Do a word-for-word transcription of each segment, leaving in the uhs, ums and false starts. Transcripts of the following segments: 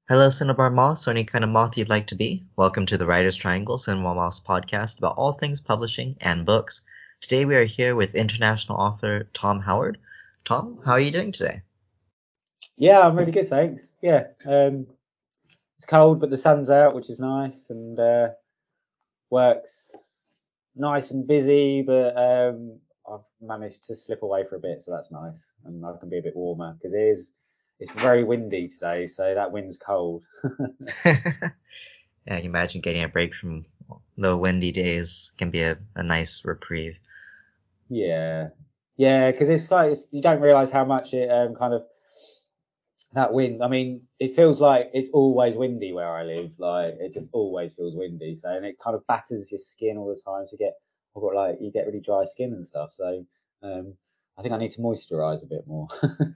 Hello, Cinnabar Moss, or any kind of moth you'd like to be. Welcome to the Writer's Triangle, Cinnabar Moss podcast about all things publishing and books. Today we are here with international author Tom Howard. Tom, how are you doing today? Yeah, I'm really good, thanks. Yeah, um, it's cold, but the sun's out, which is nice, and uh, work's nice and busy, but um, I've managed to slip away for a bit, so that's nice, and I can be a bit warmer because it is it's very windy today, so that wind's cold. Yeah, you imagine getting a break from the windy days can be a, a nice reprieve. Yeah, yeah, because it's like it's, you don't realise how much it um, kind of that wind. I mean, it feels like it's always windy where I live. Like it just always feels windy. So and it kind of batters your skin all the time. So you get, I've got like you get really dry skin and stuff. So um, I think I need to moisturise a bit more.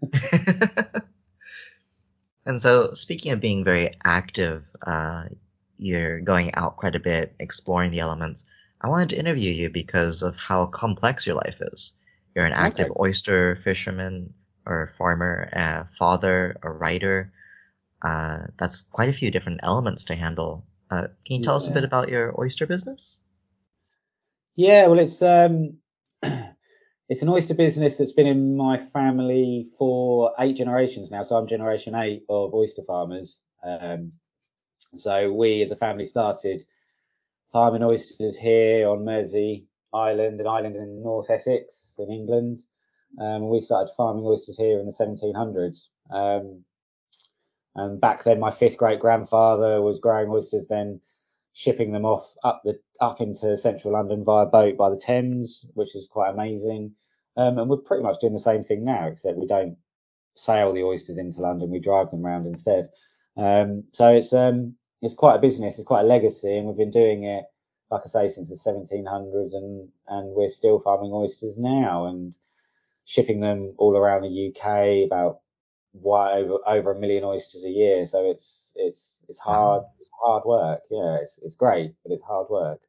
And so, speaking of being very active, uh, you're going out quite a bit, exploring the elements. I wanted to interview you because of how complex your life is. You're an active Okay. oyster fisherman or farmer, a father, a writer. Uh, that's quite a few different elements to handle. Uh, can you tell us a bit Yeah. about your oyster business? Yeah. Well, it's um, it's an oyster business that's been in my family for eight generations now. So I'm generation eight of oyster farmers. Um, so we as a family started farming oysters here on Mersey Island, an island in North Essex in England. Um, we started farming oysters here in the seventeen hundreds. Um, and back then, my fifth great grandfather was growing oysters, then shipping them off up the up into central London via boat by the Thames, which is quite amazing. Um, and we're pretty much doing the same thing now, except we don't sail the oysters into London; we drive them around instead. Um, so it's um, it's quite a business, it's quite a legacy, and we've been doing it, like I say, since the seventeen hundreds, and and we're still farming oysters now and shipping them all around the U K, about why over over a million oysters a year. So it's it's it's hard Wow. it's hard work. Yeah, it's it's great, but it's hard work.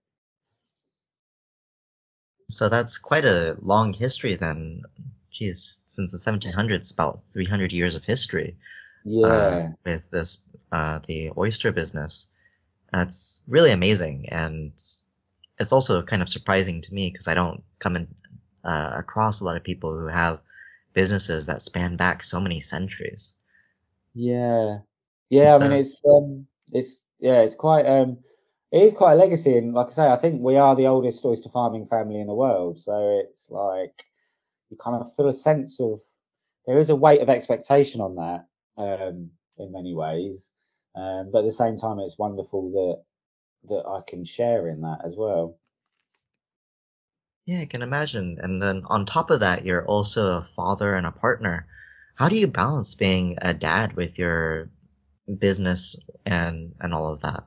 So that's quite a long history then. Geez, since the seventeen hundreds, about three hundred years of history. uh, Yeah, with this uh, the oyster business. That's really amazing, and it's also kind of surprising to me because I don't come in uh, across a lot of people who have businesses that span back so many centuries. yeah, yeah. I mean, So it's um, it's yeah, it's quite um, it is quite a legacy, and like I say, I think we are the oldest oyster farming family in the world. So it's like you kind of feel a sense of there is a weight of expectation on that um, in many ways, um, but at the same time, it's wonderful that that I can share in that as well. yeah, I can imagine. And then on top of that, you're also a father and a partner. How do you balance being a dad with your business and and all of that?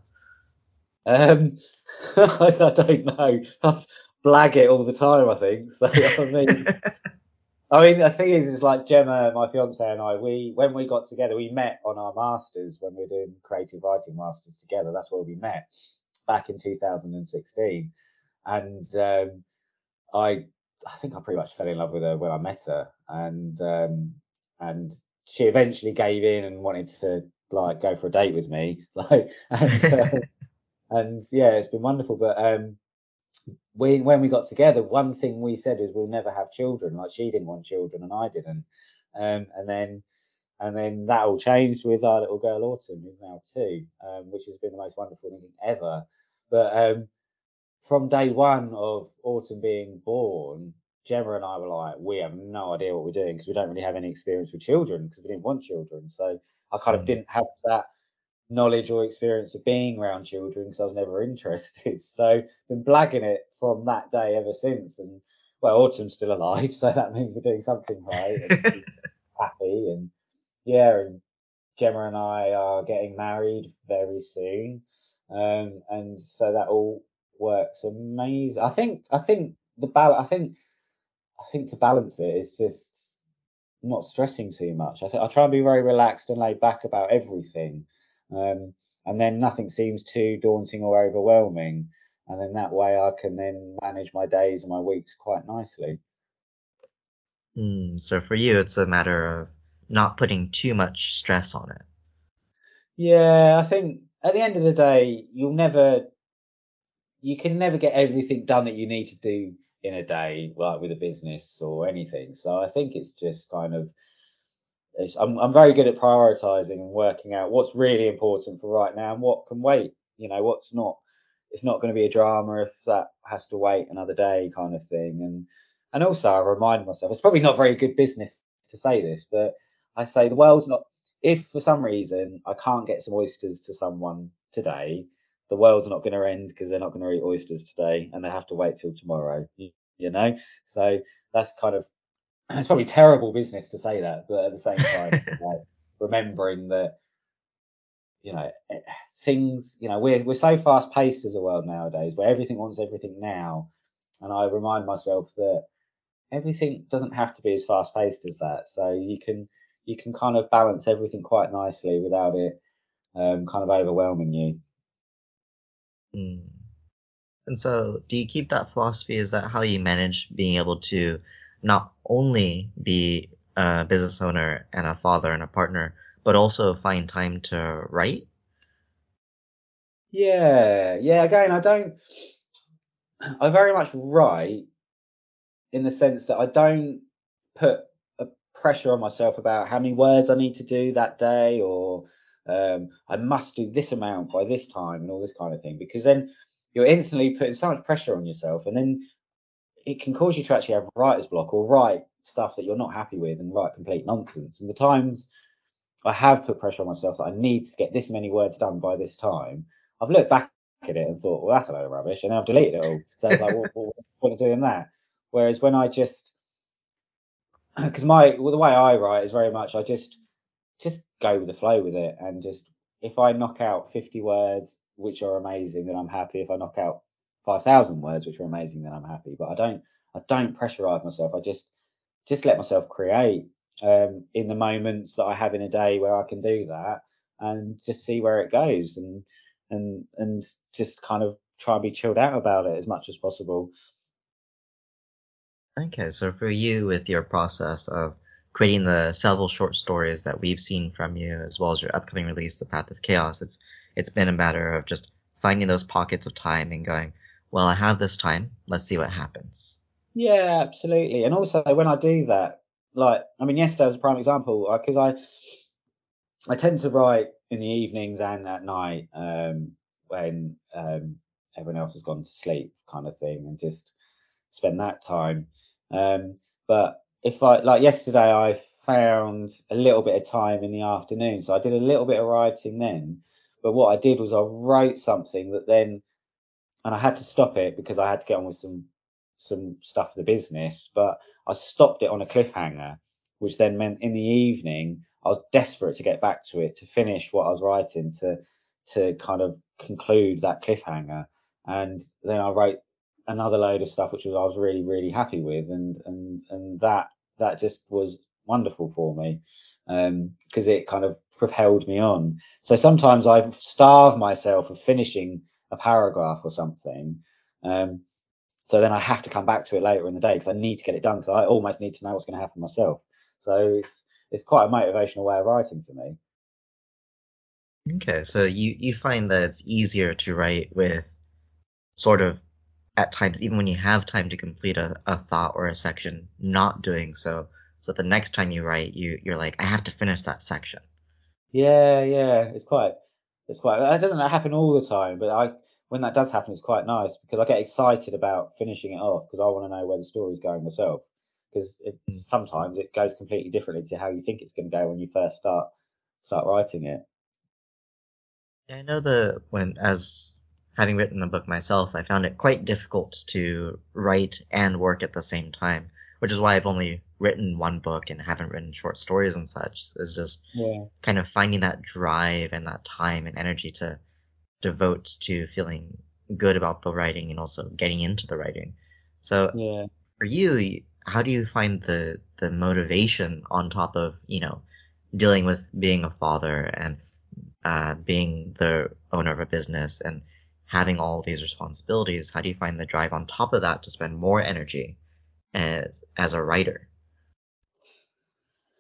Um, I don't know. I blag it all the time, I think. So I mean, I mean, the thing is, is like Gemma, my fiance, and I, we when we got together, we met on our masters when we were doing creative writing masters together. That's where we met back in two thousand sixteen, and um, I, I think I pretty much fell in love with her when I met her, and um, and she eventually gave in and wanted to like go for a date with me, like, and uh, and yeah, it's been wonderful. But um, we when we got together, one thing we said is we'll never have children. Like she didn't want children and I didn't. Um, and then and then that all changed with our little girl Autumn, who's now two, um, which has been the most wonderful thing ever. But um, from day one of Autumn being born, Gemma and I were like, we have no idea what we're doing because we don't really have any experience with children because we didn't want children. So I kind of Hmm. didn't have that knowledge or experience of being around children because I was never interested. So been blagging it from that day ever since. And well, Autumn's still alive, so that means we're doing something right and she's happy. And yeah, and Gemma and I are getting married very soon. Um, and so that all works amazing. I think I think the bal- I think I think to balance it is just not stressing too much. I think I try and be very relaxed and laid back about everything, um, and then nothing seems too daunting or overwhelming, and then that way I can then manage my days and my weeks quite nicely. Hmm, so for you, it's a matter of not putting too much stress on it. Yeah, I think at the end of the day, you'll never, you can never get everything done that you need to do in a day, like with a business or anything. So I think it's just kind of, it's, I'm I'm very good at prioritizing and working out what's really important for right now and what can wait. You know, what's not. It's not going to be a drama if that has to wait another day, kind of thing. And and also I remind myself, it's probably not very good business to say this, but I say the world's not. If for some reason I can't get some oysters to someone today, the world's not going to end because they're not going to eat oysters today, and they have to wait till tomorrow. You, you know, so that's kind of, it's probably terrible business to say that, but at the same time, it's like remembering that, you know, eh, things, you know, we're we're so fast paced as a world nowadays, where everything wants everything now, and I remind myself that everything doesn't have to be as fast paced as that. So you can you can kind of balance everything quite nicely without it um, kind of overwhelming you. Mm. And so, do you keep that philosophy? Is that how you manage being able to not only be a business owner and a father and a partner, but also find time to write? Yeah, yeah. Again, I don't. I very much write in the sense that I don't put a pressure on myself about how many words I need to do that day, or um, I must do this amount by this time and all this kind of thing, because then you're instantly putting so much pressure on yourself, and then it can cause you to actually have writer's block or write stuff that you're not happy with and write complete nonsense. And the times I have put pressure on myself that I need to get this many words done by this time, I've looked back at it and thought, well, that's a load of rubbish, and then I've deleted it all. So it's like, well, well, what are doing that? Whereas when I just, because my well, the way I write is very much I just just go with the flow with it, and just, if I knock out fifty words which are amazing, then I'm happy. If I knock out five thousand words which are amazing, then I'm happy. But I don't I don't pressurize myself. I just just let myself create um, in the moments that I have in a day where I can do that, and just see where it goes, and and and just kind of try and be chilled out about it as much as possible. Okay, so for you, with your process of creating the several short stories that we've seen from you, as well as your upcoming release, The Path of Chaos, it's it's been a matter of just finding those pockets of time and going, well, I have this time, let's see what happens. Yeah, absolutely. And also when I do that, like, I mean, yesterday was a prime example, because I I tend to write in the evenings and at night, um, when um, everyone else has gone to sleep, kind of thing, and just spend that time. Um, but if I, like yesterday, I found a little bit of time in the afternoon, so I did a little bit of writing then. But what I did was I wrote something that then, and I had to stop it because I had to get on with some some stuff for the business. But I stopped it on a cliffhanger, which then meant in the evening I was desperate to get back to it, to finish what I was writing, to to kind of conclude that cliffhanger. And then I wrote another load of stuff which was I was really really happy with, and and and that that just was wonderful for me, um because it kind of propelled me on. So sometimes I starve myself of finishing a paragraph or something. Um, so then I have to come back to it later in the day because I need to get it done, because I almost need to know what's going to happen myself. So it's it's quite a motivational way of writing for me. Okay, so you you find that it's easier to write with sort of at times, even when you have time to complete a, a thought or a section, not doing so, so that the next time you write, you you're like, I have to finish that section. Yeah, yeah, it's quite it's quite. That doesn't happen all the time, but I when that does happen, it's quite nice because I get excited about finishing it off because I want to know where the story's going myself. Because it, Mm. sometimes it goes completely differently to how you think it's going to go when you first start start writing it. Yeah, I know the when as having written a book myself, I found it quite difficult to write and work at the same time, which is why I've only written one book and haven't written short stories and such. Is just Yeah, kind of finding that drive and that time and energy to devote to feeling good about the writing and also getting into the writing. So yeah. for you, how do you find the the motivation on top of, you know, dealing with being a father and uh, being the owner of a business and having all these responsibilities? How do you find the drive on top of that to spend more energy as as a writer?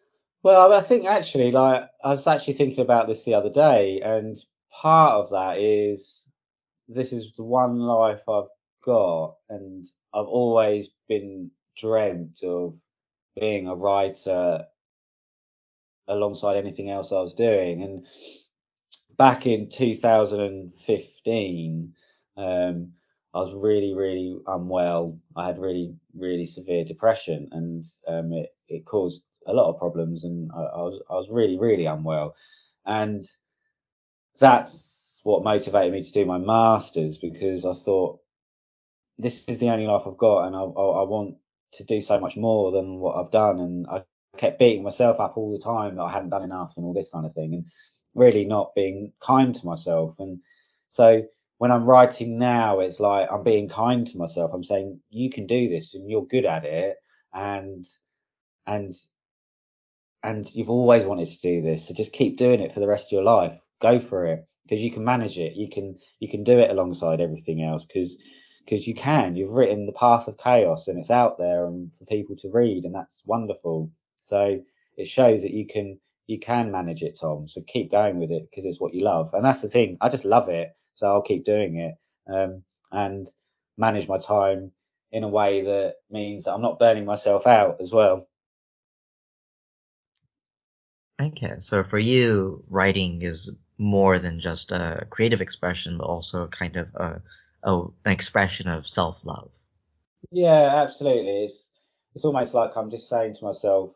Well, I think actually, like, I was actually thinking about this the other day, and part of that is this is the one life I've got, and I've always been dreamt of being a writer alongside anything else I was doing. And back in two thousand fifteen, um, I was really, really unwell. I had really, really severe depression, and um, it it caused a lot of problems, and I, I was I was really, really unwell, and that's what motivated me to do my masters because I thought this is the only life I've got, and I, I, I want to do so much more than what I've done. And I kept beating myself up all the time that I hadn't done enough and all this kind of thing, and really not being kind to myself. And so when I'm writing now, it's like I'm being kind to myself. I'm saying you can do this, and you're good at it, and and and you've always wanted to do this, so just keep doing it for the rest of your life. Go for it because you can manage it. You can you can do it alongside everything else because because you can. You've written The Path of Chaos and it's out there and for people to read, and that's wonderful. So it shows that you can you can manage it, Tom. So keep going with it because it's what you love, and that's the thing. I just love it, so I'll keep doing it um, and manage my time in a way that means that I'm not burning myself out as well. Okay, so for you, writing is more than just a creative expression, but also kind of a, a an expression of self-love. Yeah, absolutely. It's it's almost like I'm just saying to myself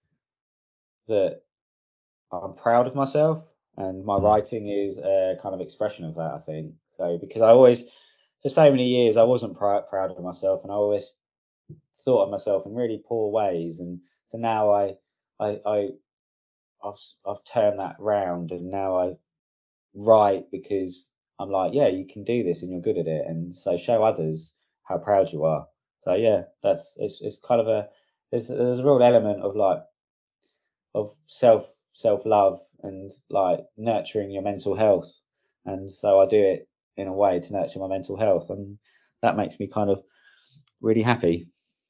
that I'm proud of myself, and my Mm. writing is a kind of expression of that, I think. So because I always, for so many years, I wasn't pr proud of myself, and I always thought of myself in really poor ways, and so now I, I, I, I've I've turned that round, and now I write because I'm like, yeah, you can do this, and you're good at it, and so show others how proud you are. So yeah, that's it's it's kind of a there's there's a real element of like of self self love and like nurturing your mental health. And so I do it in a way to nurture my mental health, and that makes me kind of really happy.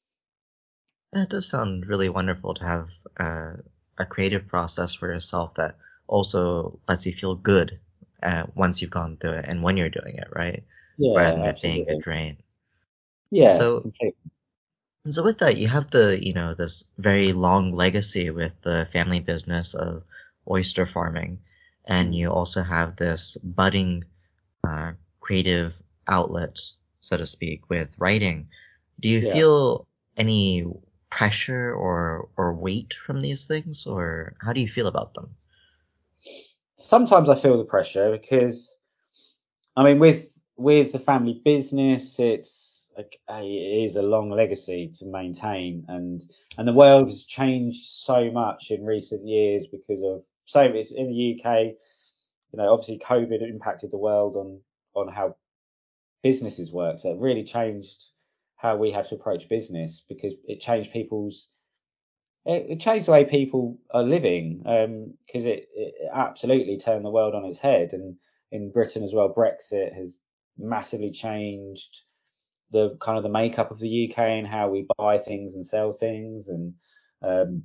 That does sound really wonderful to have uh, a creative process for yourself that also lets you feel good uh, once you've gone through it and when you're doing it, right? Rather Yeah, than it being a absolutely. drain. Yeah, So, completely. so with that, you have the, you know, this very long legacy with the family business of oyster farming, and Mm, you also have this budding uh, creative outlet, so to speak, with writing. Do you yeah. feel any pressure or or weight from these things, or how do you feel about them? Sometimes I feel the pressure because I mean, with with the family business, it's like a, it is a long legacy to maintain, and and the world has changed so much in recent years because of so it's in the U K. You know, obviously COVID impacted the world on on how businesses work, so it really changed how we had to approach business because it changed people's it, it changed the way people are living because um, it, it absolutely turned the world on its head. And in Britain as well, Brexit has massively changed the kind of the makeup of the U K and how we buy things and sell things. And um,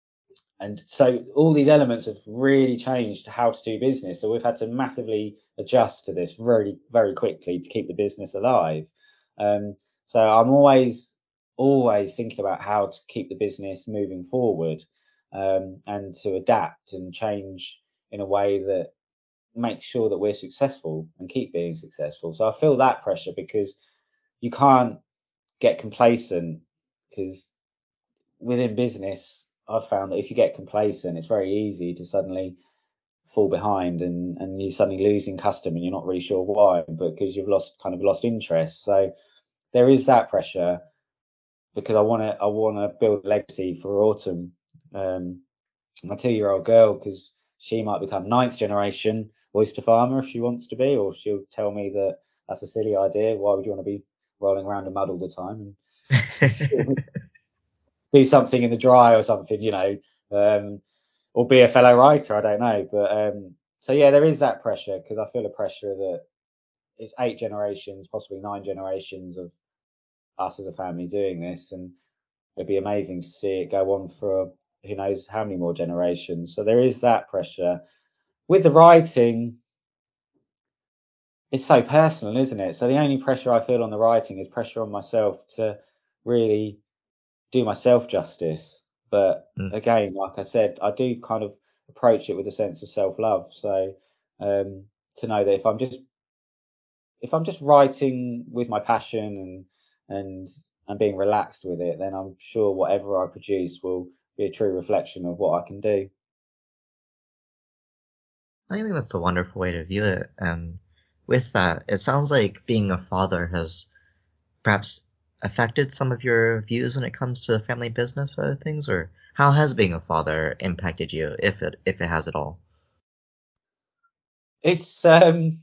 and so all these elements have really changed how to do business. So we've had to massively adjust to this very, very quickly to keep the business alive. Um, so I'm always, always thinking about how to keep the business moving forward um, and to adapt and change in a way that makes sure that we're successful and keep being successful. So I feel that pressure because you can't get complacent because within business, I've found that if you get complacent, it's very easy to suddenly fall behind and, and you're suddenly losing custom and you're not really sure why, but because you've lost kind of lost interest. So there is that pressure because I want to I want to build a legacy for Autumn, um, my two year old girl, because she might become ninth generation oyster farmer if she wants to be, or she'll tell me that that's a silly idea. Why would you want to be rolling around in mud all the time? And do something in the dry or something, you know, um, or be a fellow writer. I don't know, but um, so yeah, there is that pressure because I feel a pressure that it's eight generations, possibly nine generations of us as a family doing this, and it'd be amazing to see it go on for who knows how many more generations. So there is that pressure. With the writing, it's so personal, isn't it? So the only pressure I feel on the writing is pressure on myself to really do myself justice. But Mm. again, like I said, I do kind of approach it with a sense of self-love. So um, to know that if I'm just if I'm just writing with my passion and and and being relaxed with it, then I'm sure whatever I produce will be a true reflection of what I can do. I think that's a wonderful way to view it. And with that, it sounds like being a father has perhaps affected some of your views when it comes to the family business or other things, or how has being a father impacted you, if it if it has at all? It's um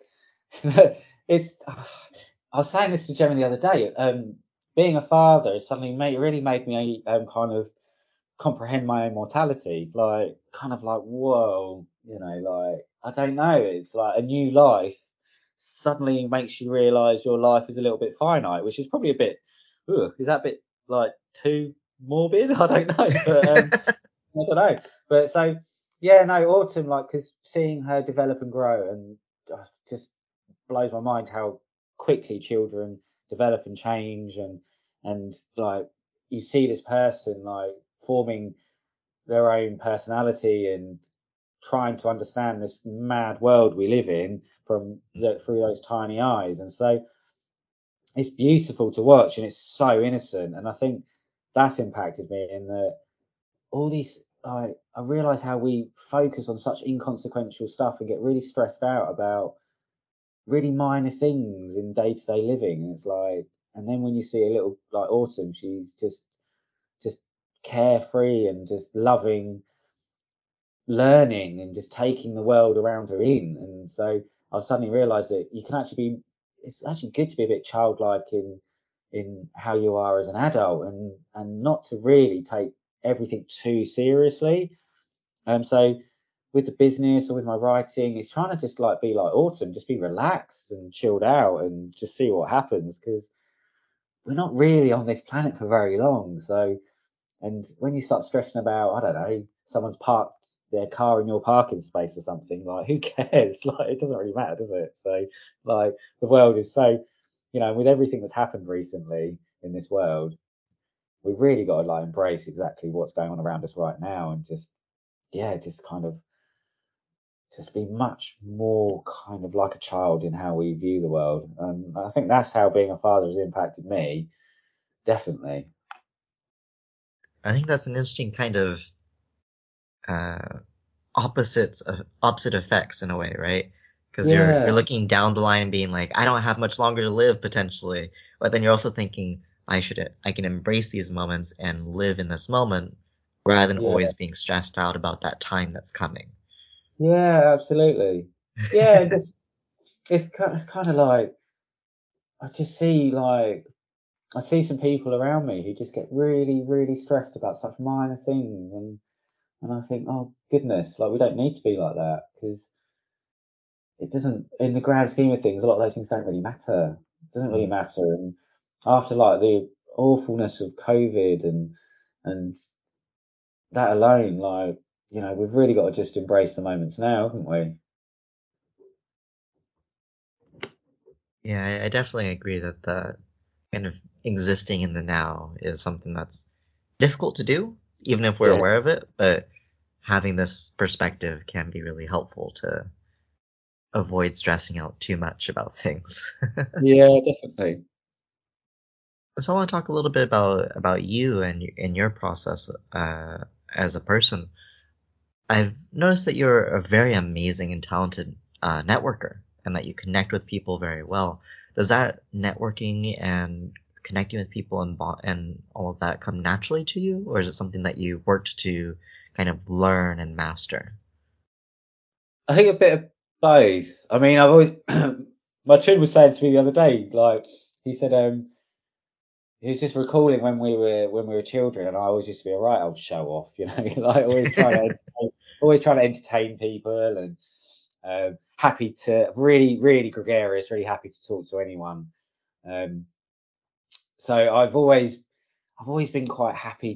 it's I was saying this to Gemma the other day. Um, being a father has suddenly made really made me um kind of comprehend my own mortality. Like kind of like whoa, you know, like I don't know. It's like a new life suddenly makes you realise your life is a little bit finite, which is probably a bit. Ugh, is that a bit like too morbid? I don't know, but um, I don't know. But so yeah, no, Autumn, like, because seeing her develop and grow and uh, just blows my mind how quickly children develop and change and and like you see this person like forming their own personality and trying to understand this mad world we live in from the, through those tiny eyes. And so it's beautiful to watch and it's so innocent. And I think that's impacted me in that all these I I realize how we focus on such inconsequential stuff and get really stressed out about really minor things in day to day living. And it's like, and then when you see a little like Autumn, she's just just carefree and just loving learning and just taking the world around her in. And so I suddenly realised that you can actually be, it's actually good to be a bit childlike in in how you are as an adult and and not to really take everything too seriously. Um, so with the business or with my writing, it's trying to just like be like Autumn, just be relaxed and chilled out and just see what happens because we're not really on this planet for very long. So and when you start stressing about, I don't know, someone's parked their car in your parking space or something, like who cares? Like it doesn't really matter, does it? So like the world is so, you know, with everything that's happened recently in this world, we've really got to like embrace exactly what's going on around us right now and just, yeah, just kind of just be much more kind of like a child in how we view the world. And I think that's how being a father has impacted me, definitely. I think that's an interesting kind of uh, opposites of opposite effects in a way, right? Because you're Yeah, you're looking down the line and being like, I don't have much longer to live potentially, but then you're also thinking I should I can embrace these moments and live in this moment rather than yeah, always being stressed out about that time that's coming. yeah, absolutely. Yeah, and just it's ki- it's kind of like I just see like I see some people around me who just get really, really stressed about such minor things, and and I think, oh goodness, like we don't need to be like that because it doesn't, in the grand scheme of things, a lot of those things don't really matter. It doesn't really Mm. matter. And after like the awfulness of COVID and and that alone, like you know, we've really got to just embrace the moments now, haven't we? Yeah, I, I definitely agree that the kind of existing in the now is something that's difficult to do, even if we're Yeah, aware of it, but having this perspective can be really helpful to avoid stressing out too much about things. yeah, definitely. So I want to talk a little bit about about you and y- and your process uh, as a person. I've noticed that you're a very amazing and talented uh, networker, and that you connect with people very well. Does that networking and connecting with people and bo- and all of that come naturally to you, or is it something that you worked to kind of learn and master? I think a bit of both. I mean, I've always my twin was saying to me the other day, like he said, um, he was just recalling when we were when we were children, and I always used to be a right old show off, you know, like always trying to entertain, always trying to entertain people and um, happy to really really gregarious, really happy to talk to anyone. Um, so I've always I've always been quite happy just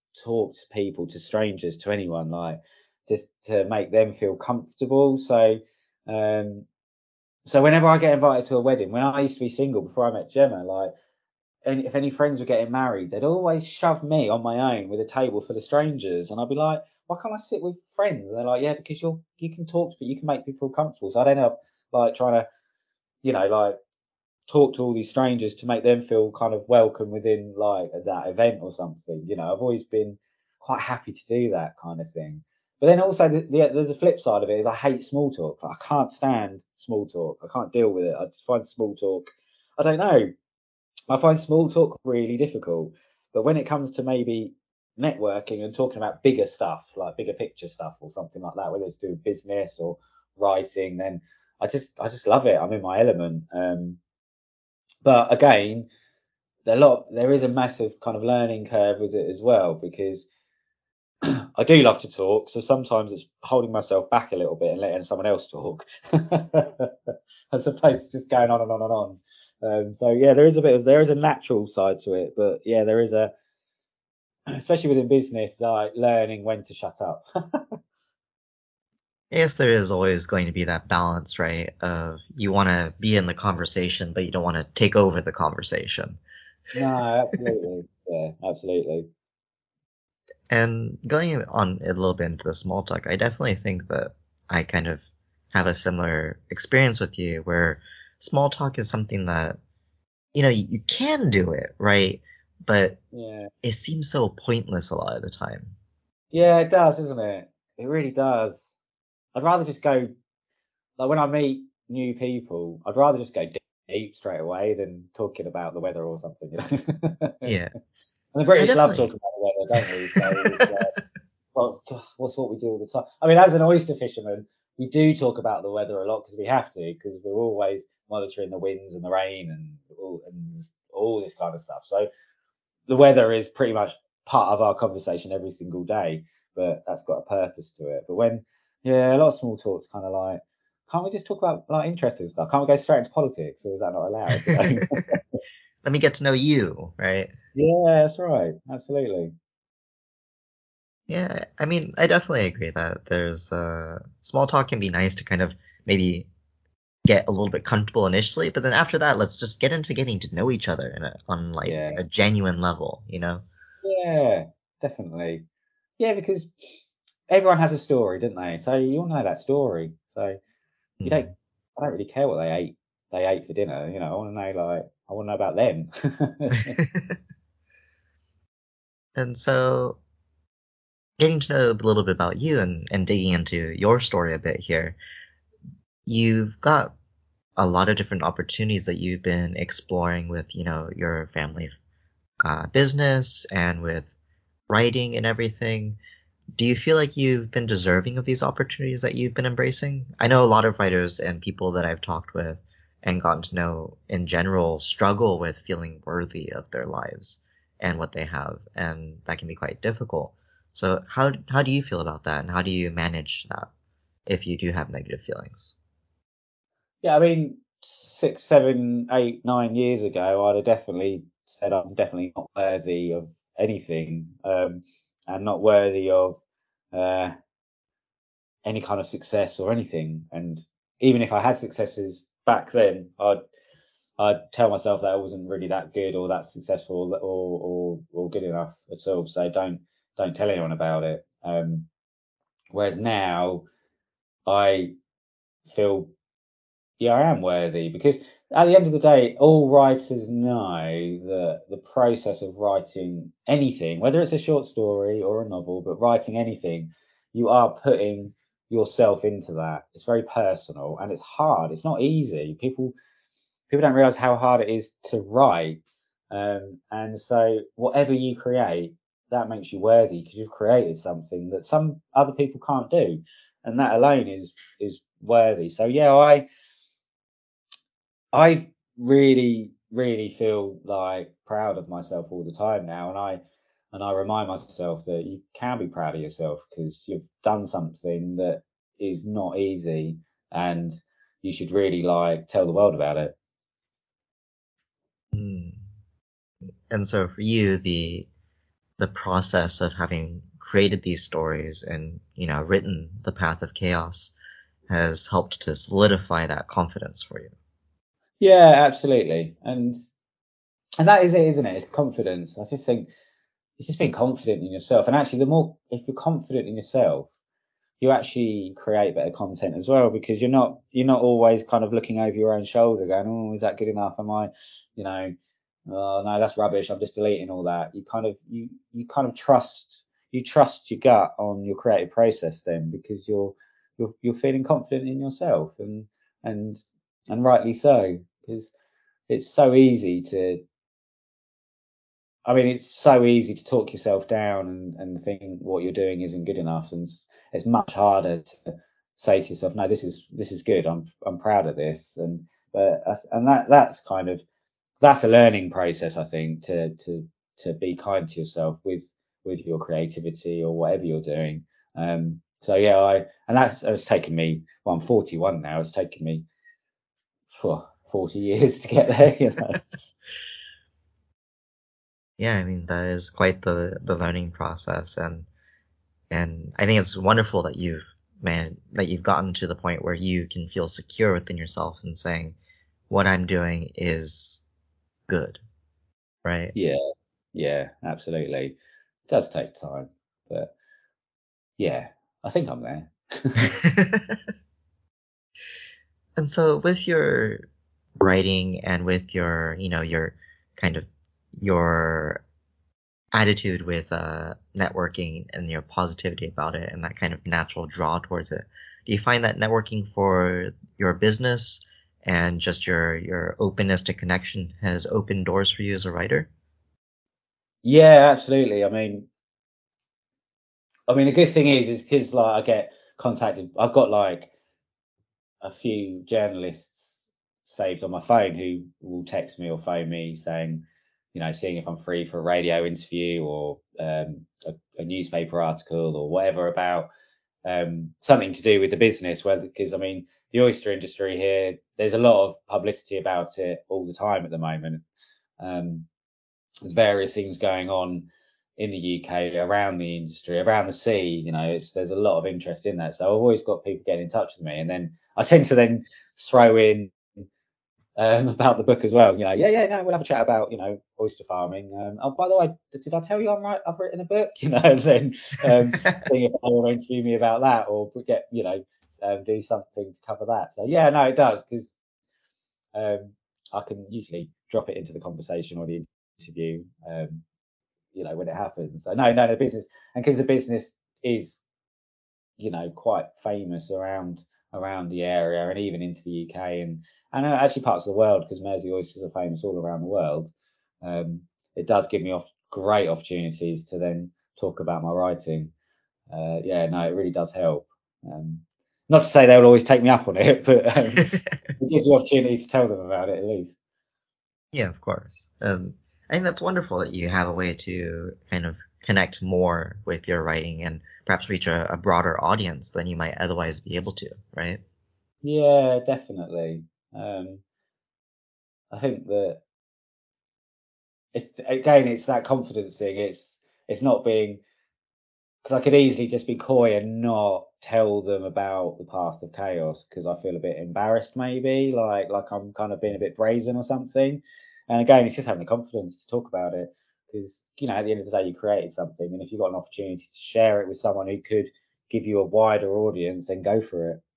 talk to people, to strangers, to anyone, like just to make them feel comfortable. So, um, so whenever I get invited to a wedding, when I used to be single before I met Gemma, like, and if any friends were getting married, they'd always shove me on my own with a table full of strangers, and I'd be like, why can't I sit with friends? And they're like, yeah, because you're you can talk to, but you can make people feel comfortable. So I'd end up like trying to, you know, like talk to all these strangers to make them feel kind of welcome within like that event or something. You know, I've always been quite happy to do that kind of thing. But then also the, the, there's a flip side of it is I hate small talk. Like, I can't stand small talk. I can't deal with it. I just find small talk. I don't know. I find small talk really difficult. But when it comes to maybe networking and talking about bigger stuff, like bigger picture stuff or something like that, whether it's to do with business or writing, then I just I just love it. I'm in my element. Um, but again, there a lot there is a massive kind of learning curve with it as well, because I do love to talk, so sometimes it's holding myself back a little bit and letting someone else talk, as opposed to just going on and on and on. Um, so yeah, there is a bit of there is a natural side to it, but yeah, there is a, especially within business, like learning when to shut up. I guess there is always going to be that balance, right? Of you want to be in the conversation, but you don't want to take over the conversation. No, absolutely, yeah, absolutely. And going on a little bit into the small talk, I definitely think that I kind of have a similar experience with you where small talk is something that, you know, you, you can do it, right? But Yeah, it seems so pointless a lot of the time. yeah, it does, doesn't it? It really does. I'd rather just go, like when I meet new people, I'd rather just go deep straight away than talking about the weather or something, you know. Yeah, And the I British love definitely. talking about the weather, don't we? So it's like, well, God, what's what we do all the time. I mean, as an oyster fisherman, we do talk about the weather a lot because we have to, because we're always monitoring the winds and the rain and all, and all this kind of stuff. So the weather is pretty much part of our conversation every single day, but that's got a purpose to it. But when, yeah, a lot of small talk's kind of like, can't we just talk about like interesting stuff? Can't we go straight into politics, or is that not allowed? You know? Let me get to know you, right? Yeah, that's right. Absolutely. Yeah, I mean, I definitely agree that there's uh, small talk can be nice to kind of maybe get a little bit comfortable initially, but then after that, let's just get into getting to know each other in a, on like Yeah. a genuine level, you know? Yeah, definitely. Yeah, because everyone has a story, don't they? So you want to know that story. So you don't. Hmm. I don't really care what they ate. They ate for dinner. You know, I want to know like I want to know about them. And so, getting to know a little bit about you and, and digging into your story a bit here, you've got a lot of different opportunities that you've been exploring with, you know, your family uh, business and with writing and everything. Do you feel like you've been deserving of these opportunities that you've been embracing? I know a lot of writers and people that I've talked with and gotten to know in general struggle with feeling worthy of their lives and what they have, and that can be quite difficult. So how how do you feel about that, and how do you manage that if you do have negative feelings? Yeah, I mean, six, seven, eight, nine years ago, I'd have definitely said I'm definitely not worthy of anything, um, and not worthy of uh, any kind of success or anything. And even if I had successes back then, I'd I'd tell myself that I wasn't really that good or that successful or or or good enough at all. So don't don't tell anyone about it. Um, whereas now I feel, yeah, I am worthy, because at the end of the day, all writers know that the process of writing anything, whether it's a short story or a novel, but writing anything, you are putting yourself into that. It's very personal and it's hard. It's not easy. People people don't realize how hard it is to write. Um, and so whatever you create, that makes you worthy because you've created something that some other people can't do. And that alone is is worthy. So yeah, I I really, really feel like proud of myself all the time now, and I and I remind myself that you can be proud of yourself because you've done something that is not easy, and you should really like tell the world about it. Hmm. And so for you, the the process of having created these stories and, you know, written The Path of Chaos has helped to solidify that confidence for you. Yeah, absolutely. And and that is it, isn't it? It's confidence. I just think it's just being confident in yourself. And actually, the more if you're confident in yourself, you actually create better content as well, because you're not you're not always kind of looking over your own shoulder, going, oh, is that good enough? Am I, you know, oh no, that's rubbish. I'm just deleting all that. You kind of you you kind of trust you trust your gut on your creative process then, because you're you're you're feeling confident in yourself, and and and rightly so, because it's so easy to I mean, it's so easy to talk yourself down and, and think what you're doing isn't good enough, and it's, it's much harder to say to yourself, no, this is this is good. I'm I'm proud of this, and but and that that's kind of that's a learning process, I think, to to to be kind to yourself with with your creativity or whatever you're doing. Um, so yeah, I and that's it's taken me. Well, I'm forty-one now. It's taken me for forty years to get there, you know. Yeah, I mean, that is quite the, the learning process. And, and I think it's wonderful that you've, man, that you've gotten to the point where you can feel secure within yourself and saying, what I'm doing is good, right? Yeah, yeah, absolutely. It does take time, but yeah, I think I'm there. And so with your writing and with your, you know, your kind of your attitude with uh, networking and your positivity about it and that kind of natural draw towards it, do you find that networking for your business and just your your openness to connection has opened doors for you as a writer? Yeah, absolutely. I mean, I mean, the good thing is, is because like I get contacted. I've got like a few journalists saved on my phone who will text me or phone me saying, you know, seeing if I'm free for a radio interview or um, a, a newspaper article or whatever about um, something to do with the business. Whether because I mean, the oyster industry here, there's a lot of publicity about it all the time at the moment. Um, there's various things going on in the U K around the industry, around the sea. You know, it's, there's a lot of interest in that. So I've always got people getting in touch with me, and then I tend to then throw in um, about the book as well. You know, yeah, yeah, no, we'll have a chat about you know oyster farming. Um, oh, by the way, did I tell you I'm right? I've written a book. You know, and then um, seeing if they want to interview me about that or get you know um, do something to cover that. So yeah, no, it does because um, I can usually drop it into the conversation or the interview. Um, you know, when it happens. So no, no, the business, and because the business is, you know, quite famous around around the area and even into the U K and and actually parts of the world, because Mersey oysters are famous all around the world. Um, it does give me off, great opportunities to then talk about my writing. Uh, yeah, no, it really does help. Um, not to say they'll always take me up on it, but um, it gives you opportunities to tell them about it at least. Yeah, of course. Um, I think that's wonderful that you have a way to kind of connect more with your writing and perhaps reach a, a broader audience than you might otherwise be able to, right? Yeah, definitely. Um, I think that it's again, it's that confidence thing. It's it's not being because I could easily just be coy and not tell them about the path of chaos because I feel a bit embarrassed, maybe like like I'm kind of being a bit brazen or something. And again, it's just having the confidence to talk about it because you know at the end of the day, you created something, and if you've got an opportunity to share it with someone who could give you a wider audience, then go for it.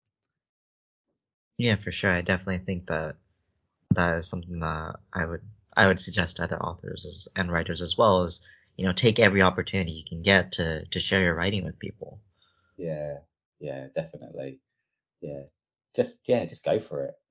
Yeah, for sure. I definitely think that that is something that I would I would suggest to other authors as, and writers as well as, you know, take every opportunity you can get to to share your writing with people. Yeah, yeah, definitely. Yeah, just yeah, just go for it.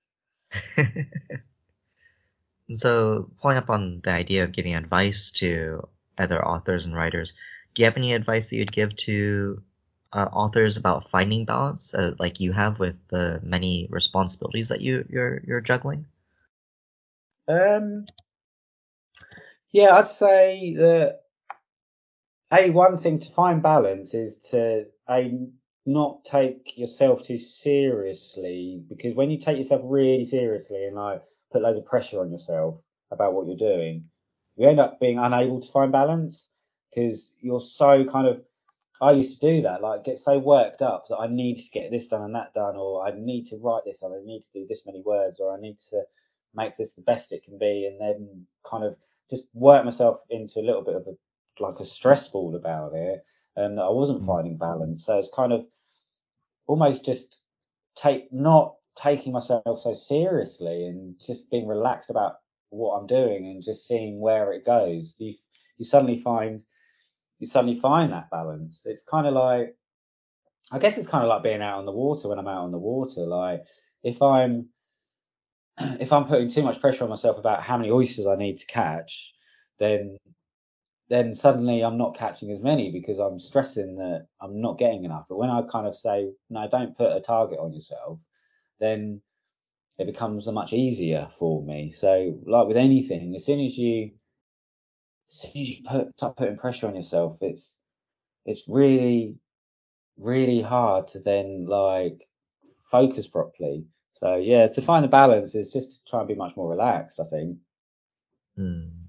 And so, following up on the idea of giving advice to other authors and writers, do you have any advice that you'd give to uh, authors about finding balance, uh, like you have with the many responsibilities that you you're you're juggling? Um, yeah, I'd say that a one thing to find balance is to a not take yourself too seriously, because when you take yourself really seriously and like put loads of pressure on yourself about what you're doing, you end up being unable to find balance because you're so kind of, I used to do that, like get so worked up that I need to get this done and that done, or I need to write this, or I need to do this many words, or I need to make this the best it can be, and then kind of just work myself into a little bit of a like a stress ball about it, and that I wasn't Mm. finding balance. So it's kind of almost just take not taking myself so seriously and just being relaxed about what I'm doing and just seeing where it goes. You you suddenly find you suddenly find that balance. It's kind of like, I guess it's kind of like being out on the water when I'm out on the water. Like if I'm if I'm putting too much pressure on myself about how many oysters I need to catch, then then suddenly I'm not catching as many because I'm stressing that I'm not getting enough. But when I kind of say, no, don't put a target on yourself, then it becomes much easier for me. So like with anything, as soon as you as soon as you put start putting pressure on yourself, it's it's really really hard to then like focus properly. So yeah, to find the balance is just to try and be much more relaxed, I think. Mm.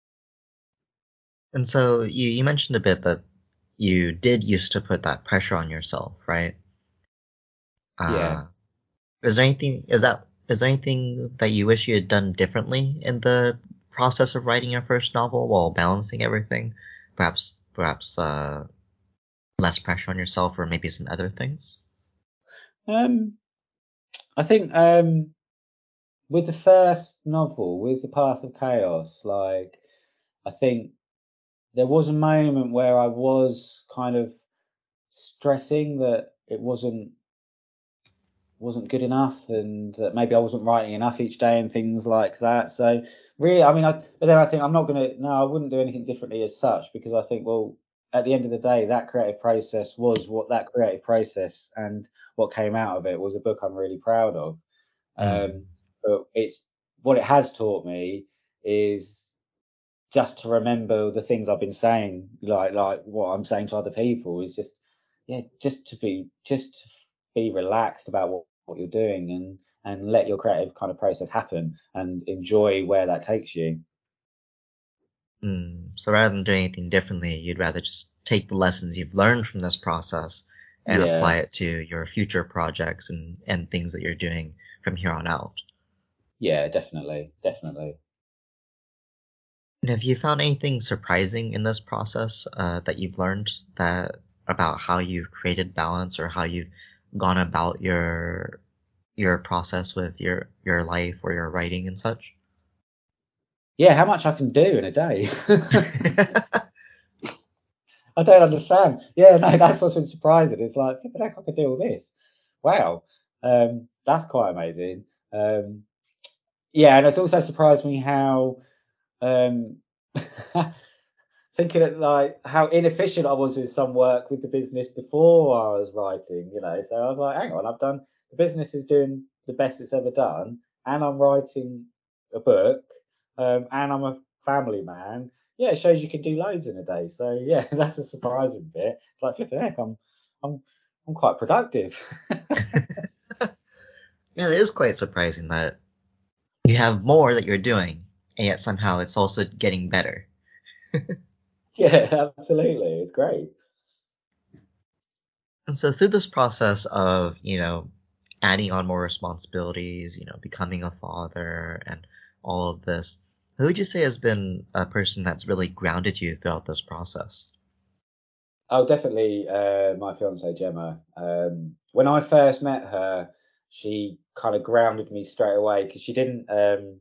And so you, you mentioned a bit that you did used to put that pressure on yourself, right? Yeah. Uh, is there anything, is that, is there anything that you wish you had done differently in the process of writing your first novel while balancing everything? Perhaps, perhaps, uh, less pressure on yourself or maybe some other things? Um, I think um with the first novel, with The Path of Chaos, like I think there was a moment where I was kind of stressing that it wasn't wasn't good enough and that maybe I wasn't writing enough each day and things like that. So really, I mean, I, but then I think I'm not going to, no, I wouldn't do anything differently as such because I think, well, at the end of the day, that creative process was what that creative process and what came out of it was a book I'm really proud of. Mm. Um, but it's what it has taught me is just to remember the things I've been saying, like like what I'm saying to other people is just yeah, just to be just to be relaxed about what, what you're doing and and let your creative kind of process happen and enjoy where that takes you. Mm. So rather than doing anything differently, you'd rather just take the lessons you've learned from this process and apply Yeah, it to your future projects and, and things that you're doing from here on out. yeah, definitely, definitely. And have you found anything surprising in this process uh, that you've learned that about how you've created balance or how you've gone about your your process with your your life or your writing and such? Yeah, how much I can do in a day. I don't understand. Yeah, no, that's what's been surprising. It's like, flipping heck, I could do all this. Wow. Um, that's quite amazing. Um, yeah, and it's also surprised me how um thinking of like how inefficient I was with some work with the business before I was writing, you know. So I was like, hang on, I've done the business is doing the best it's ever done, and I'm writing a book, um, and I'm a family man. Yeah, it shows you can do loads in a day. So yeah, that's a surprising bit. It's like flipping heck, I'm I'm I'm quite productive. Yeah, it is quite surprising that you have more that you're doing, and yet somehow it's also getting better. Yeah, absolutely. It's great. And so through this process of, you know, adding on more responsibilities, you know, becoming a father and all of this, who would you say has been a person that's really grounded you throughout this process? Oh, definitely, uh, my fiance Gemma. Um, when I first met her, she kind of grounded me straight away because she didn't, um,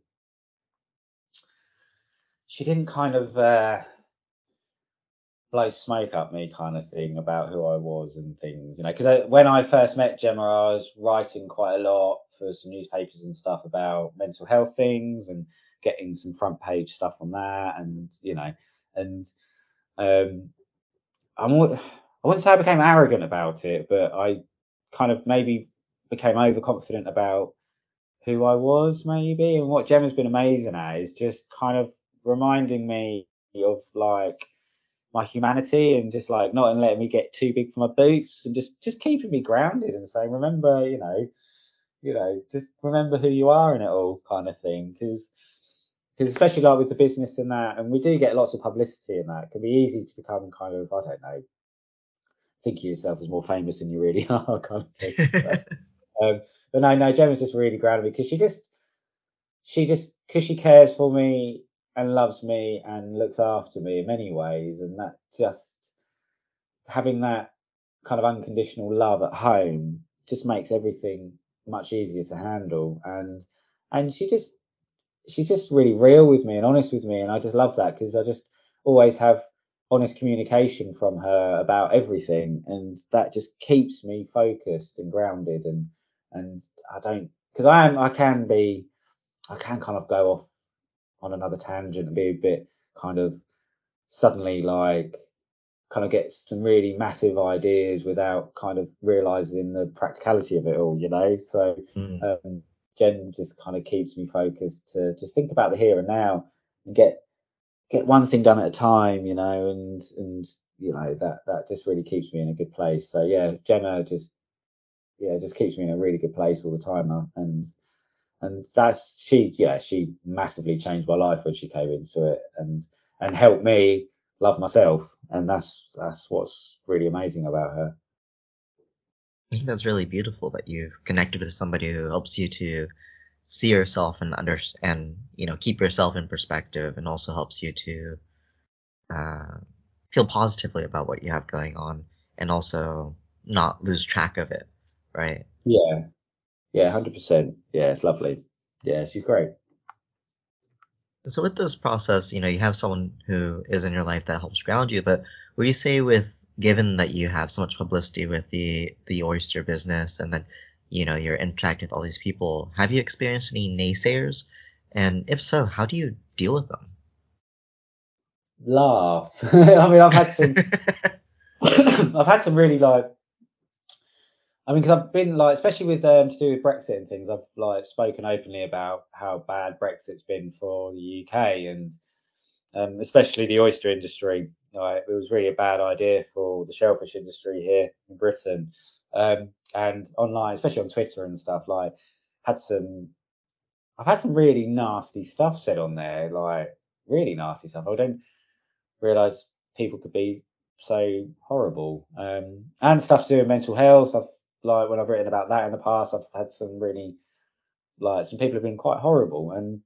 she didn't kind of uh, blow smoke up me kind of thing about who I was and things, you know. Because when I first met Gemma, I was writing quite a lot for some newspapers and stuff about mental health things and getting some front page stuff on that, and you know, and um, I'm, I wouldn't say I became arrogant about it, but I kind of maybe became overconfident about who I was, maybe. And what Gemma's been amazing at is just kind of reminding me of like my humanity and just like not letting me get too big for my boots and just just keeping me grounded and saying, remember, you know, you know, just remember who you are in it all kind of thing. Because because especially like with the business and that, and we do get lots of publicity in that. It can be easy to become kind of, I don't know, think of yourself as more famous than you really are, kind of thing. So, um, but no, no, Gemma's just really grounded me because she just, she just, because she cares for me and loves me and looks after me in many ways, and that just having that kind of unconditional love at home just makes everything much easier to handle. And and she just she's just really real with me and honest with me, and I just love that because I just always have honest communication from her about everything, and that just keeps me focused and grounded. And and I don't, because I am I can be I can kind of go off on another tangent and be a bit kind of suddenly like kind of get some really massive ideas without kind of realizing the practicality of it all, you know. So Mm. um, Jen just kind of keeps me focused to just think about the here and now and get get one thing done at a time, you know, and and you know that that just really keeps me in a good place. So yeah, Gemma just yeah just keeps me in a really good place all the time, uh, and and that's she yeah she massively changed my life when she came into it, and and helped me love myself, and that's that's what's really amazing about her. I think that's really beautiful that you've connected with somebody who helps you to see yourself and under and you know keep yourself in perspective, and also helps you to uh, feel positively about what you have going on, and also not lose track of it, right? Yeah, yeah, one hundred percent. Yeah, it's lovely. Yeah, she's great. So with this process, you know, you have someone who is in your life that helps ground you, but would you say with, given that you have so much publicity with the, the oyster business and then, you know, you're interacting with all these people, have you experienced any naysayers? And if so, how do you deal with them? Laugh. I mean, I've had some, I've had some really like, I mean, because I've been like, especially with um, to do with Brexit and things, I've like spoken openly about how bad Brexit's been for the U K and um, especially the oyster industry. Like, it was really a bad idea for the shellfish industry here in Britain. Um, and online, especially on Twitter and stuff, like had some, I've had some really nasty stuff said on there, like really nasty stuff. I don't realise people could be so horrible. Um, and stuff to do with mental health. I've like when I've written about that in the past, I've had some really like some people have been quite horrible, and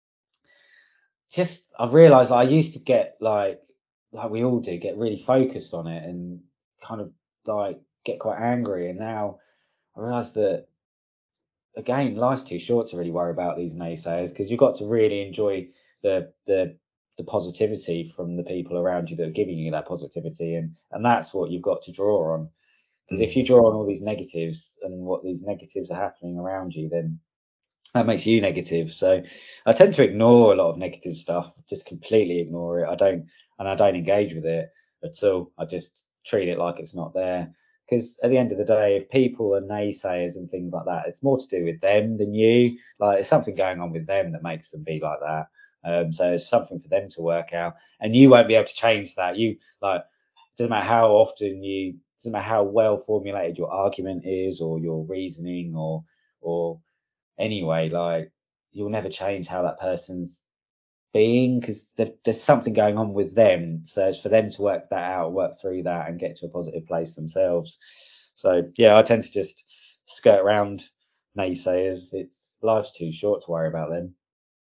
just I've realised like, I used to get like like we all do get really focused on it and kind of like get quite angry, and now I realise that again life's too short to really worry about these naysayers because you've got to really enjoy the the the positivity from the people around you that are giving you that positivity, and and that's what you've got to draw on, because if you Mm. draw on all these negatives and what these negatives are happening around you, then that makes you negative. So I tend to ignore a lot of negative stuff, just completely ignore it. I don't, and I don't engage with it at all. I just treat it like it's not there. Because at the end of the day, if people are naysayers and things like that, it's more to do with them than you. Like, there's something going on with them that makes them be like that. Um, so it's something for them to work out, and you won't be able to change that. You like, it doesn't matter how often you, it doesn't matter how well formulated your argument is or your reasoning or or anyway, like you'll never change how that person's being because there's something going on with them. So it's for them to work that out, work through that, and get to a positive place themselves. So yeah, I tend to just skirt around naysayers. It's life's too short to worry about them.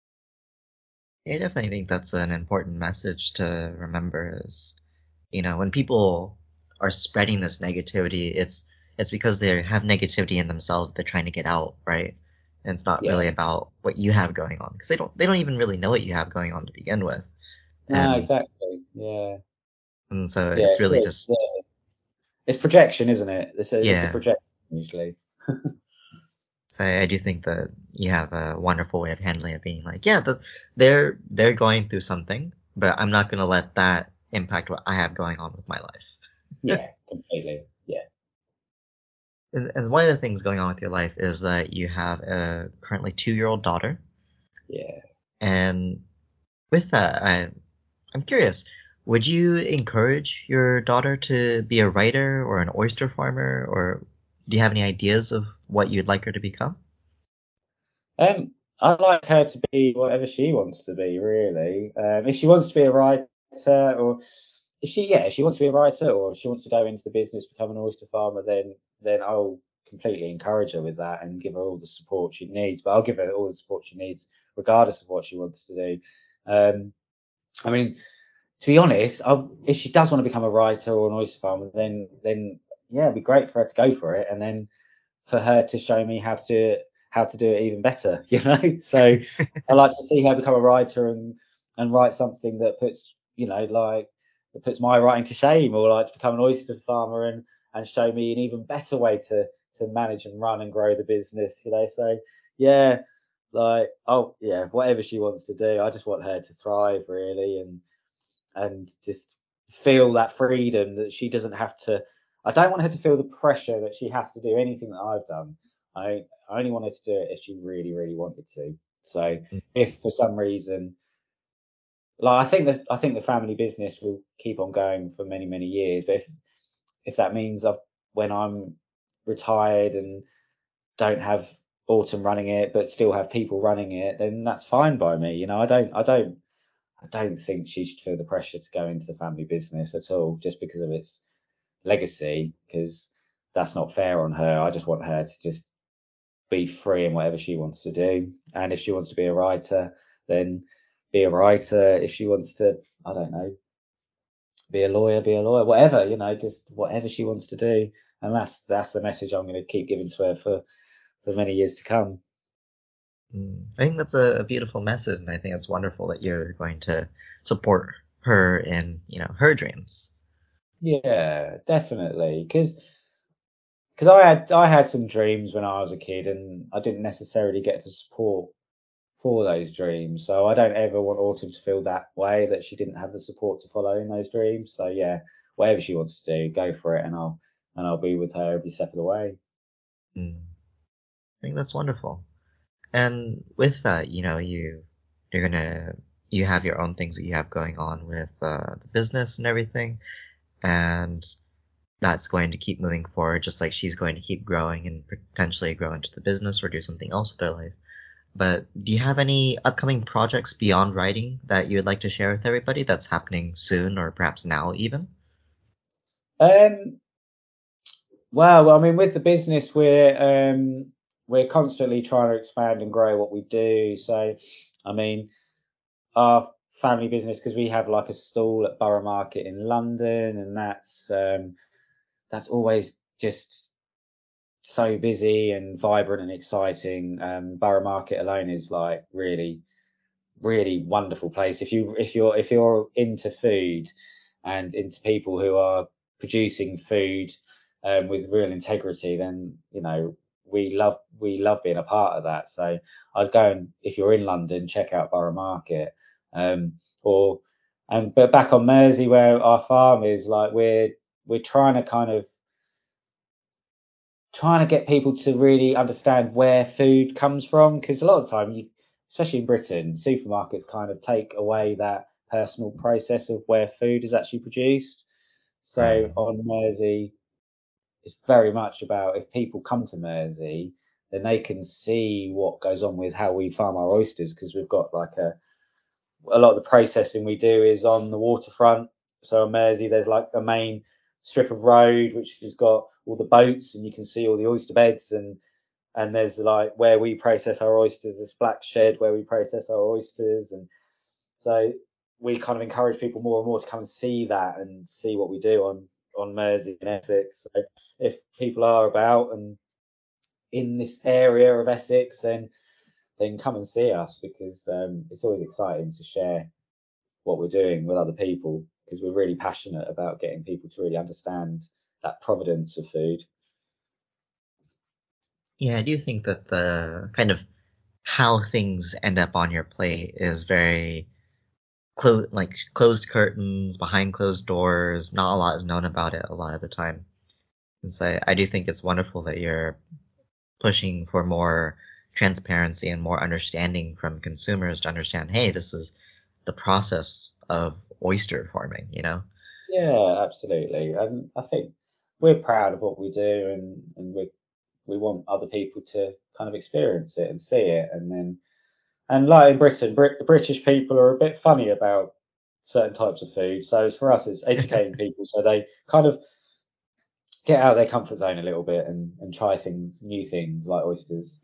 Yeah, I definitely think that's an important message to remember is, you know, when people are spreading this negativity, it's it's because they have negativity in themselves that they're trying to get out, right? And it's not Yeah. really about what you have going on because they don't they don't even really know what you have going on to begin with. No, And exactly. Yeah. and so Yeah. it's really It's, just yeah. It's projection, isn't it? It's a, it's a yeah. projection usually. So I do think that you have a wonderful way of handling it, being like, yeah, the, they're they're going through something, but I'm not gonna let that impact what I have going on with my life. Yeah, completely. Yeah. And, and one of the things going on with your life is that you have a currently two-year-old daughter, Yeah. and with that, I I'm curious, would you encourage your daughter to be a writer or an oyster farmer, or do you have any ideas of what you'd like her to become? Um, I like her to be whatever she wants to be, really. Um, if she wants to be a writer, or if she, yeah, if she wants to be a writer, or if she wants to go into the business, become an oyster farmer, then then I'll completely encourage her with that and give her all the support she needs. But I'll give her all the support she needs, regardless of what she wants to do. Um, I mean, to be honest, I, if she does want to become a writer or an oyster farmer, then then yeah, it'd be great for her to go for it, and then for her to show me how to do it, how to do it even better, you know. So I like to see her become a writer and and write something that puts, you know, like that puts my writing to shame, or like to become an oyster farmer and and show me an even better way to to manage and run and grow the business, you know. So yeah, like oh yeah, whatever she wants to do, I just want her to thrive really, and and just feel that freedom that she doesn't have to. I don't want her to feel the pressure that she has to do anything that I've done. I, I only want her to do it if she really, really wanted to. So if for some reason, like I think that I think the family business will keep on going for many, many years. But if if that means I've when I'm retired and don't have Autumn running it, but still have people running it, then that's fine by me. You know, I don't I don't I don't think she should feel the pressure to go into the family business at all, just because of its legacy, because that's not fair on her. I just want her to just be free in whatever she wants to do. And if she wants to be a writer, then be a writer. If she wants to, I don't know, be a lawyer, be a lawyer, whatever, you know, just whatever she wants to do. And that's that's the message I'm going to keep giving to her for for many years to come. Mm. I think that's a, a beautiful message, and I think it's wonderful that you're going to support her in, you know, her dreams. Yeah, definitely. Because because I had I had some dreams when I was a kid, and I didn't necessarily get to support for those dreams. So I don't ever want Autumn to feel that way, that she didn't have the support to follow in those dreams. So yeah, whatever she wants to do, go for it, and I'll and I'll be with her every step of the way. Mm. I think that's wonderful. And with that, you know, you you're gonna you have your own things that you have going on with uh, the business and everything, and that's going to keep moving forward, just like she's going to keep growing and potentially grow into the business or do something else with her life. But do you have any upcoming projects beyond writing that you would like to share with everybody that's happening soon or perhaps now even? Um, well, I mean, with the business, we're um we're constantly trying to expand and grow what we do. So, I mean, our family business, because we have like a stall at Borough Market in London, and that's um that's always just so busy and vibrant and exciting. Um, Borough Market alone is like really, really wonderful place. If you if you're if you're into food and into people who are producing food um, with real integrity, then you know we love we love being a part of that. So I'd go, and if you're in London, check out Borough Market. Um, or and but back on Mersey where our farm is, like we're we're trying to kind of trying to get people to really understand where food comes from, because a lot of the time you, especially in Britain, supermarkets kind of take away that personal process of where food is actually produced. So Right. on Mersey, it's very much about, if people come to Mersey, then they can see what goes on with how we farm our oysters, because we've got like a a lot of the processing we do is on the waterfront. So on Mersey, there's like a main strip of road which has got all the boats, and you can see all the oyster beds, and and there's like where we process our oysters, this black shed where we process our oysters, and so we kind of encourage people more and more to come and see that and see what we do on on Mersey and Essex. So if people are about and in this area of Essex, then then come and see us, because um, it's always exciting to share what we're doing with other people, because we're really passionate about getting people to really understand that provenance of food. Yeah, I do think that the kind of how things end up on your plate is very clo- like closed curtains, behind closed doors. Not a lot is known about it a lot of the time. And so I do think it's wonderful that you're pushing for more transparency and more understanding from consumers to understand, hey, this is the process of oyster farming, you know? Yeah, absolutely. And I think we're proud of what we do, and, and we we want other people to kind of experience it and see it, and then And like in Britain, Brit- British people are a bit funny about certain types of food. So for us, it's educating people so they kind of get out of their comfort zone a little bit and, and try things, new things like oysters.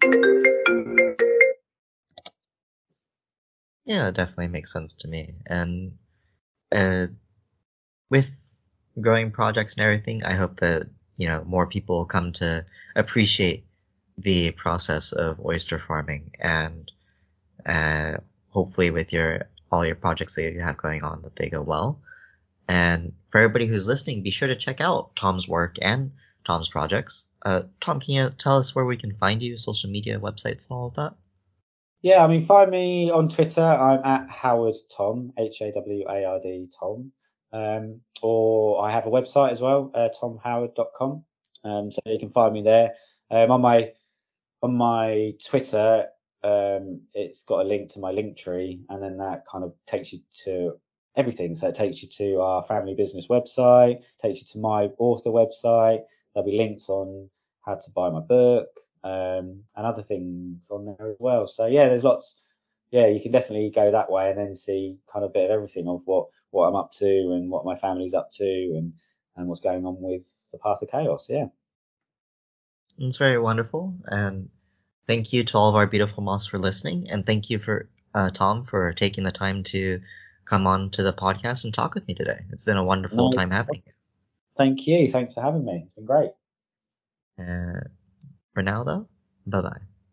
Yeah, it definitely makes sense to me. And uh, with growing projects and everything, I hope that, you know, more people come to appreciate the process of oyster farming, and uh, hopefully with your all your projects that you have going on, that they go well. And for everybody who's listening, be sure to check out Tom's work and Tom's projects. Uh, Tom, can you tell us where we can find you, social media, websites, and all of that? Yeah, I mean, find me on Twitter. I'm at Howard Tom, H A W A R D Tom. Um, or I have a website as well, uh, tom howard dot com. Um, so you can find me there. Um, on my on my Twitter, um, it's got a link to my link tree, and then that kind of takes you to everything. So it takes you to our family business website, takes you to my author website. There'll be links on how to buy my book, um, and other things on there as well. So yeah, there's lots. Yeah, you can definitely go that way and then see kind of a bit of everything of what what I'm up to and what my family's up to and and what's going on with the Path of Chaos. Yeah. It's very wonderful, and thank you to all of our beautiful moths for listening, and thank you for uh, Tom for taking the time to come on to the podcast and talk with me today. It's been a wonderful No, time having you. thank you. Thanks for having me. It's been great. Uh, for now, though, bye bye.